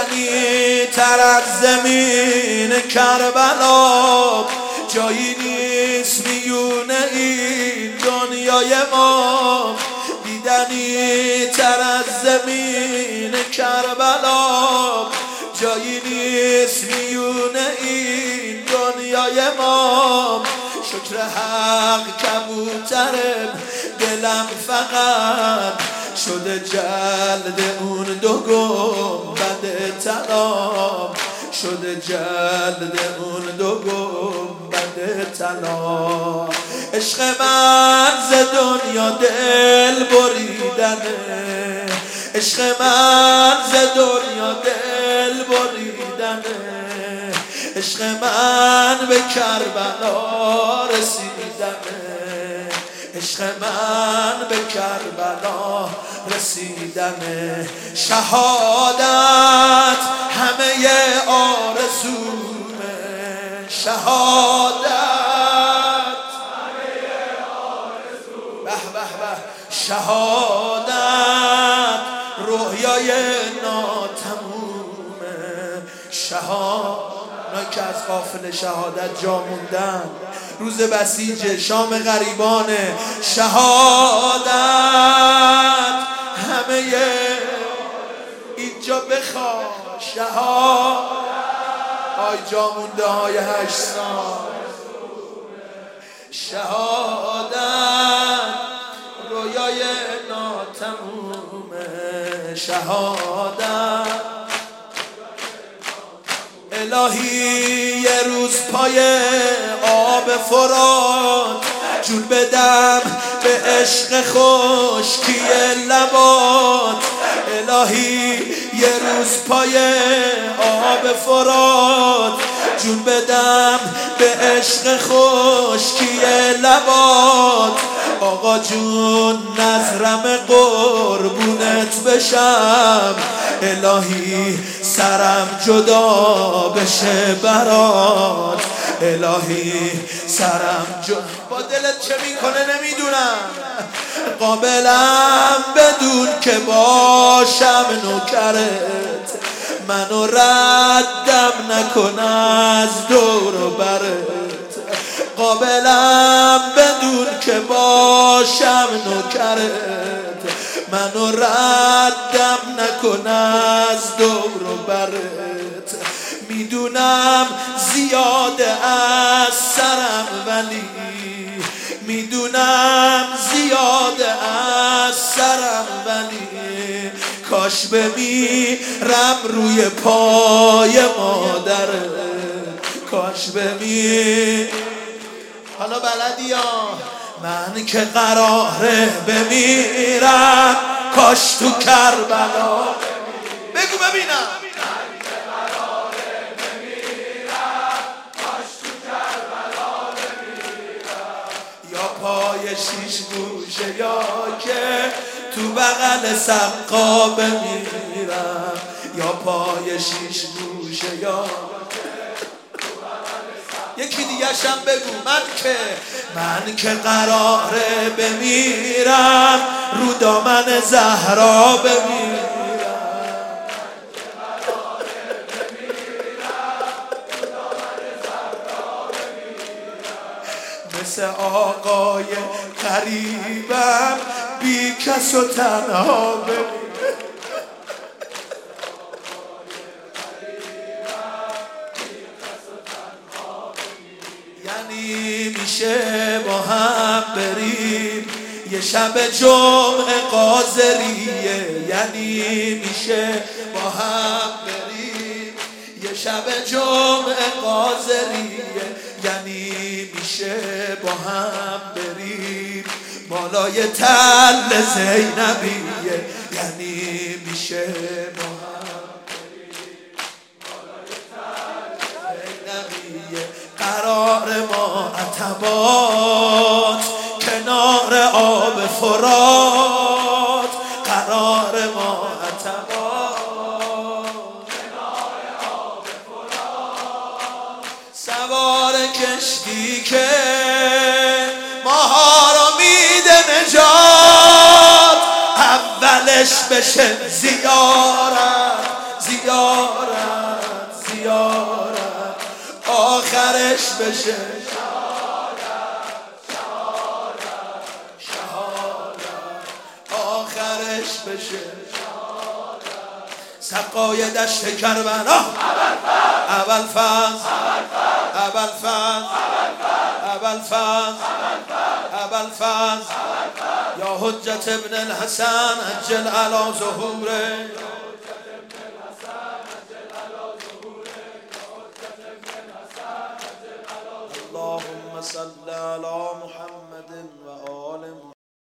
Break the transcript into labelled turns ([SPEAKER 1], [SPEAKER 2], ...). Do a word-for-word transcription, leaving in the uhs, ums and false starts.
[SPEAKER 1] قدمی تر از زمین کربلا، جایی نیست میونه این دنیای ما. دیدنی تر از زمین کربلا، جایی نیست میونه این دنیای ما. شکر حق کبوتره دلم فقط شده جلد اون دو گنبد طلا، شده جلد اون دو گنبد طلا. عشق من ز دنیا دل بریدنه، عشق من ز دنیا دل بریدنه، عشق من به کربلا رسیدنه، عشق من به کربلا رسیدنه. شهادت همه آرزومه، شهادت همه آرزومه، به به به شهادت رویای ناتمومه. شهادت اونایی که از قافل شهادت جا موندن، روز بسیج شام غریبانه. شهادت همه اینجا بخوا، شهادت آی جا مونده های هشت سال. شهادت رویای ناتمومه، شهادت الهی یه روز پای آب فرات جون بدم به عشق خشکی لبات. الهی یه روز پای آب فرات جون بدم به عشق خشکی لبات. آقا جون نظرم قربونت بشم، الهی سرم جدا بشه برات، الهی سرم جدا. با دلت چه میکنه نمیدونم، قابلم بدون که باشم نوکرت، منو ردم نکن از دور و برت. قابلم بدون که باشم نوکرت، منو ردم نکن از دور و برت. میدونم زیاده از سرم ولی، میدونم زیاده از سرم ولی، کاش بمیرم روی پای مادرت، کاش بمیرم. حالا بلدی ها من که قراره بمیرم، کاش تو کربلا. بگو ببینم من که قراره بمیرم، کاش تو کربلا بمیرم. یا پای شیش گوشه یا که تو بغل سقا بمیرم، یا پای شیش گوشه یا یکی دیگه شم بگو. من که من که قراره بمیرم رو دامن زهرا بمیرم، مثل آقای غریبم بی کس و تنها بمیرم. یعنی میشه با هم بریم یه شب جمعه قاضریه، یعنی میشه با هم بریم یه شب جمعه قاضریه، یعنی میشه با هم بریم بالای تل زینبیه، یعنی میشه با هم بریم بالای تل زینبیه. قرار ما عتبات کنار آب فرات، قرار ما عتبات کنار آب فرات. سوار کشتی که ماها رو میده نجات، اولش بشه زیارت زیارت بشه آخرش بشه سقای دشت کربلا ابوالفضل ابوالفضل ابوالفضل ابوالفضل یا حجت ابن الحسن عجل علی ظهوره اللهم صل على محمد